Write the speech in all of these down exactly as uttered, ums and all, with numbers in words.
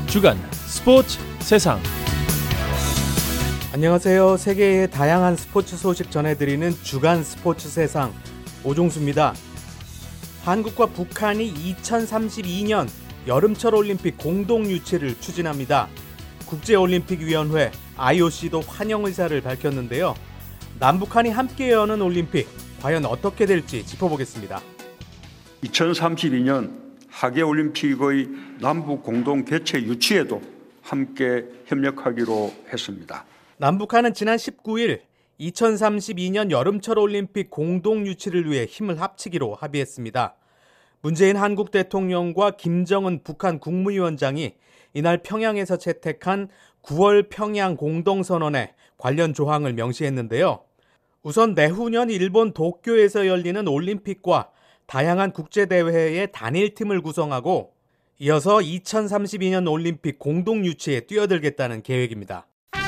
주간 스포츠 세상. 안녕하세요. 세계의 다양한 스포츠 소식 전해드리는 주간 스포츠 세상, 오종수입니다. 한국과 북한이 이천삼십이 년 여름철 올림픽 공동 유치를 추진합니다. 국제올림픽위원회 아이오씨도 환영 의사를 밝혔는데요. 남북한이 함께 여는 올림픽, 과연 어떻게 될지 짚어보겠습니다. 이천삼십이 년 하계올림픽의 남북 공동 개최 유치에도 함께 협력하기로 했습니다. 남북한은 지난 십구 일 이천삼십이 년 여름철 올림픽 공동 유치를 위해 힘을 합치기로 합의했습니다. 문재인 한국 대통령과 김정은 북한 국무위원장이 이날 평양에서 채택한 구월 평양 공동선언에 관련 조항을 명시했는데요. 우선 내후년 일본 도쿄에서 열리는 올림픽과 다양한 국제대회의 단일팀을 구성하고 이어서 이천삼십이 년 올림픽 공동 유치에 뛰어들겠다는 계획입니다.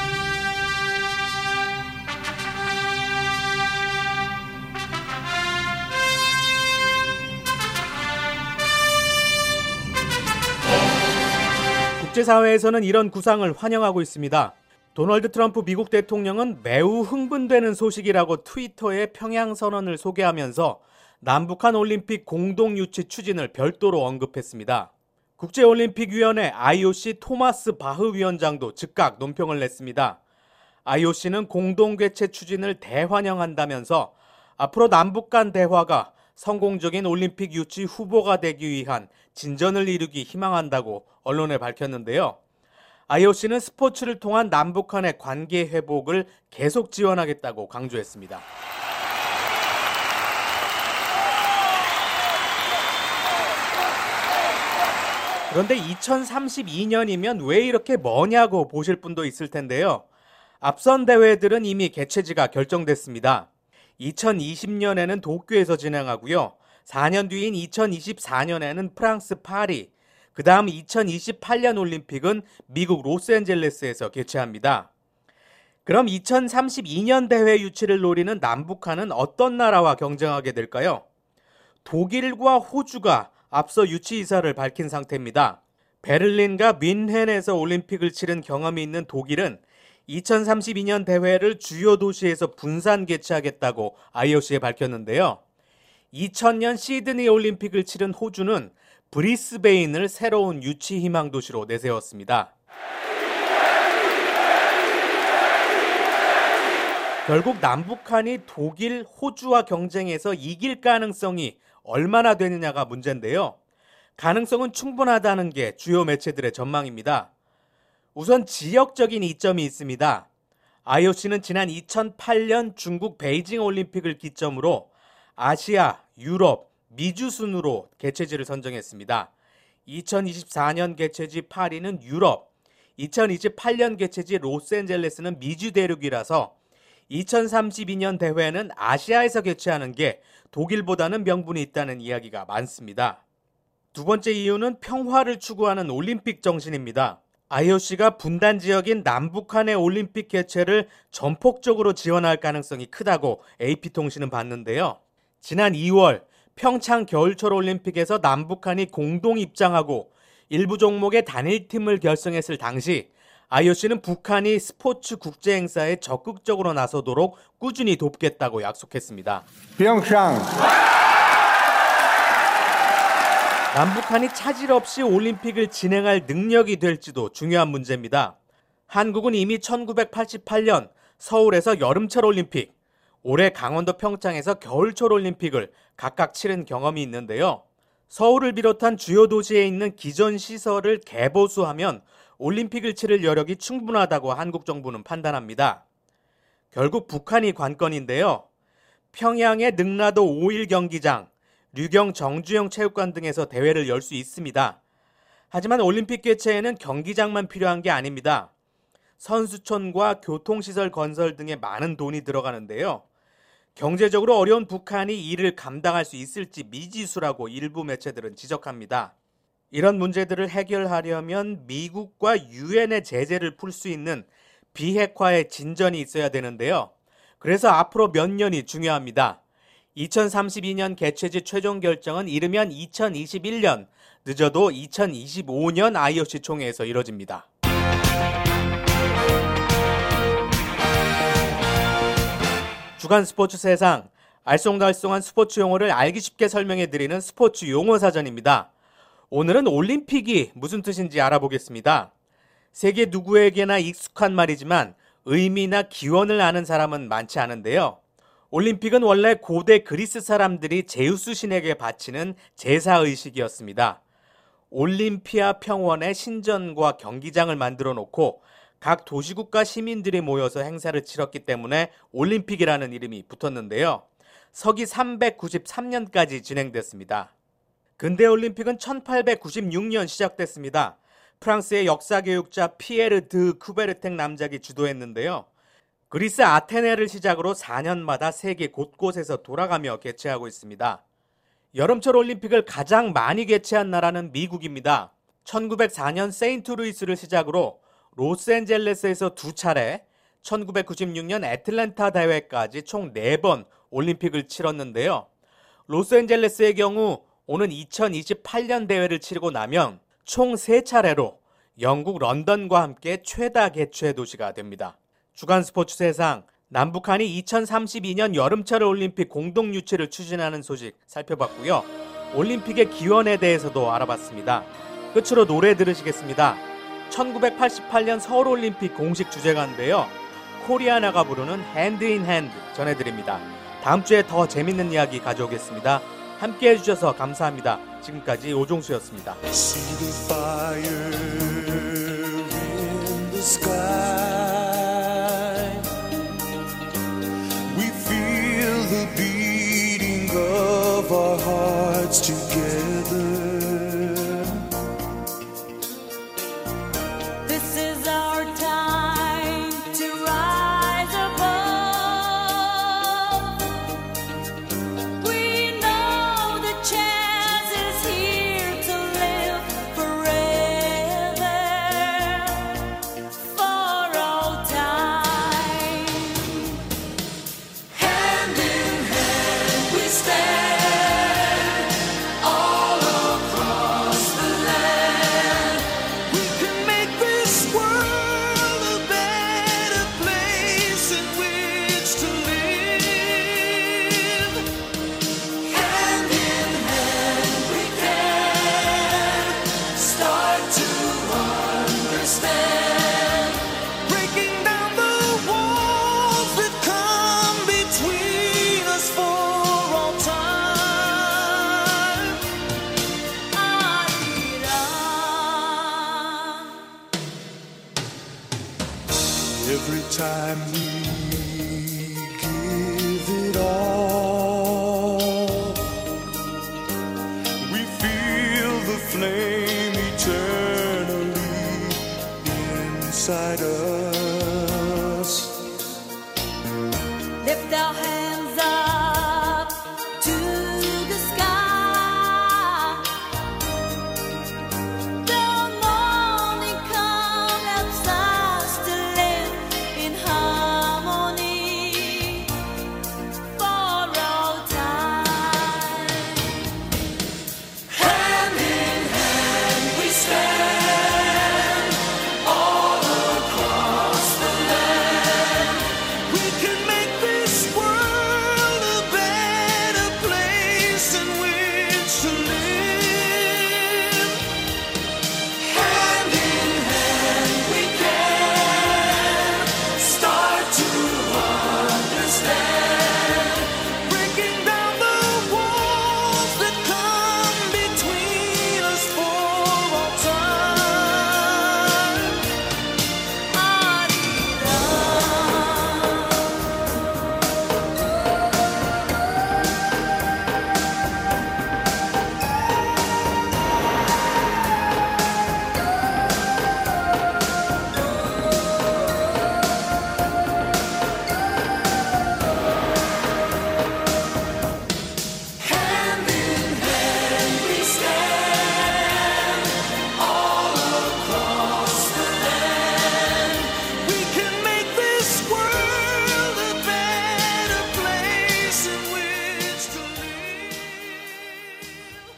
국제사회에서는 이런 구상을 환영하고 있습니다. 도널드 트럼프 미국 대통령은 매우 흥분되는 소식이라고 트위터에 평양선언을 소개하면서 남북한 올림픽 공동 유치 추진을 별도로 언급했습니다. 국제올림픽위원회 아이오씨 토마스 바흐 위원장도 즉각 논평을 냈습니다. 아이오씨는 공동 개최 추진을 대환영한다면서 앞으로 남북 간 대화가 성공적인 올림픽 유치 후보가 되기 위한 진전을 이루기 희망한다고 언론에 밝혔는데요. 아이오씨는 스포츠를 통한 남북한의 관계 회복을 계속 지원하겠다고 강조했습니다. 그런데 이천삼십이 년이면 왜 이렇게 머냐고 보실 분도 있을 텐데요. 앞선 대회들은 이미 개최지가 결정됐습니다. 이천이십 년에는 도쿄에서 진행하고요. 사 년 뒤인 이천이십사 년에는 프랑스 파리, 그 다음 이천이십팔 년 올림픽은 미국 로스앤젤레스에서 개최합니다. 그럼 이천삼십이 년 대회 유치를 노리는 남북한은 어떤 나라와 경쟁하게 될까요? 독일과 호주가 앞서 유치 의사를 밝힌 상태입니다. 베를린과 뮌헨에서 올림픽을 치른 경험이 있는 독일은 이천삼십이 년 대회를 주요 도시에서 분산 개최하겠다고 아이오씨에 밝혔는데요. 이천 년 시드니 올림픽을 치른 호주는 브리스베인을 새로운 유치 희망 도시로 내세웠습니다. 결국 남북한이 독일, 호주와 경쟁해서 이길 가능성이 얼마나 되느냐가 문제인데요. 가능성은 충분하다는 게 주요 매체들의 전망입니다. 우선 지역적인 이점이 있습니다. 아이오씨는 지난 이천팔 년 중국 베이징 올림픽을 기점으로 아시아, 유럽, 미주 순으로 개최지를 선정했습니다. 이천이십사 년 개최지 파리는 유럽, 이천이십팔 년 개최지 로스앤젤레스는 미주 대륙이라서 이천삼십이 년 대회는 아시아에서 개최하는 게 독일보다는 명분이 있다는 이야기가 많습니다. 두 번째 이유는 평화를 추구하는 올림픽 정신입니다. 아이오씨가 분단 지역인 남북한의 올림픽 개최를 전폭적으로 지원할 가능성이 크다고 에이피통신은 봤는데요. 지난 이월 평창 겨울철 올림픽에서 남북한이 공동 입장하고 일부 종목의 단일팀을 결성했을 당시 아이오씨는 북한이 스포츠 국제 행사에 적극적으로 나서도록 꾸준히 돕겠다고 약속했습니다. 평창. 남북한이 차질 없이 올림픽을 진행할 능력이 될지도 중요한 문제입니다. 한국은 이미 천구백팔십팔 년 서울에서 여름철 올림픽, 올해 강원도 평창에서 겨울철 올림픽을 각각 치른 경험이 있는데요. 서울을 비롯한 주요 도시에 있는 기존 시설을 개보수하면 올림픽을 치를 여력이 충분하다고 한국 정부는 판단합니다. 결국 북한이 관건인데요. 평양의 능라도 오 일 경기장, 류경 정주영 체육관 등에서 대회를 열 수 있습니다. 하지만 올림픽 개최에는 경기장만 필요한 게 아닙니다. 선수촌과 교통시설 건설 등에 많은 돈이 들어가는데요. 경제적으로 어려운 북한이 이를 감당할 수 있을지 미지수라고 일부 매체들은 지적합니다. 이런 문제들을 해결하려면 미국과 유엔의 제재를 풀 수 있는 비핵화의 진전이 있어야 되는데요. 그래서 앞으로 몇 년이 중요합니다. 이천삼십이 년 개최지 최종 결정은 이르면 이천이십일 년, 늦어도 이천이십오 년 아이오씨 총회에서 이뤄집니다. 주간 스포츠 세상, 알쏭달쏭한 스포츠 용어를 알기 쉽게 설명해드리는 스포츠 용어 사전입니다. 오늘은 올림픽이 무슨 뜻인지 알아보겠습니다. 세계 누구에게나 익숙한 말이지만 의미나 기원을 아는 사람은 많지 않은데요. 올림픽은 원래 고대 그리스 사람들이 제우스 신에게 바치는 제사의식이었습니다. 올림피아 평원에 신전과 경기장을 만들어 놓고 각 도시국가 시민들이 모여서 행사를 치렀기 때문에 올림픽이라는 이름이 붙었는데요. 서기 삼백구십삼 년까지 진행됐습니다. 근대 올림픽은 천팔백구십육 년 시작됐습니다. 프랑스의 역사교육자 피에르 드 쿠베르탱 남작이 주도했는데요. 그리스 아테네를 시작으로 사 년마다 세계 곳곳에서 돌아가며 개최하고 있습니다. 여름철 올림픽을 가장 많이 개최한 나라는 미국입니다. 천구백사 년 세인트루이스를 시작으로 로스앤젤레스에서 두 차례, 천구백구십육 년 애틀랜타 대회까지 총 네 번 올림픽을 치렀는데요. 로스앤젤레스의 경우 오는 이천이십팔 년 대회를 치르고 나면 총 세 차례로 영국 런던과 함께 최다 개최 도시가 됩니다. 주간 스포츠 세상, 남북한이 이천삼십이 년 여름철 올림픽 공동 유치를 추진하는 소식 살펴봤고요. 올림픽의 기원에 대해서도 알아봤습니다. 끝으로 노래 들으시겠습니다. 천구백팔십팔 년 서울올림픽 공식 주제가인데요. 코리아나가 부르는 핸드 인 핸드 전해드립니다. 다음 주에 더 재밌는 이야기 가져오겠습니다. 함께 해주셔서 감사합니다. 지금까지 오종수였습니다. See the fire in the sky. We feel the beating of our hearts together. This is our time to rise above. We know the chance is here to live forever, for all time. Hand in hand we stand, all across the land. We can make this world a better place in which to live. Hand in hand we can start to understand, breaking down the walls that come between us for all time. Ah-dee-da. Every time we give it all, we feel the flame eternally inside us.